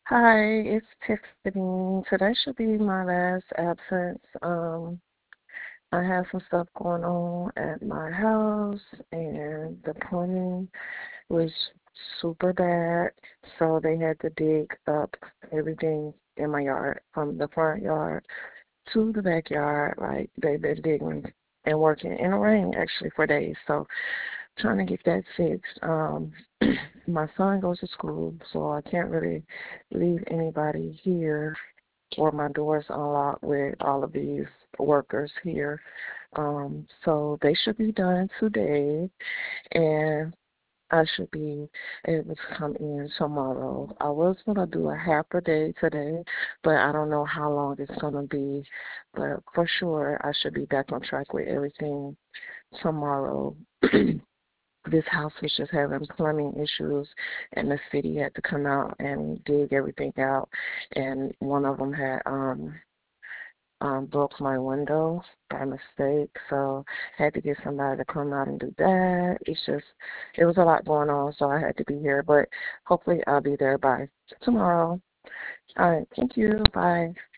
Hi, it's Tiffany. Today should be my last absence. I have some stuff going on at my house, and the plumbing was super bad, so they had to dig up everything in my yard, from the front yard to the backyard. Like, they've been digging and working in the rain, actually, for days. So trying to get that fixed. My son goes to school, so I can't really leave anybody here or my doors unlocked with all of these workers here. So they should be done today, and I should be able to come in tomorrow. I was going to do a half a day today, but I don't know how long it's going to be. But for sure, I should be back on track with everything tomorrow. This house was just having plumbing issues, and the city had to come out and dig everything out. And one of them had broke my window by mistake, so I had to get somebody to come out and do that. It was a lot going on, so I had to be here. But hopefully, I'll be there by tomorrow. All right, thank you. Bye.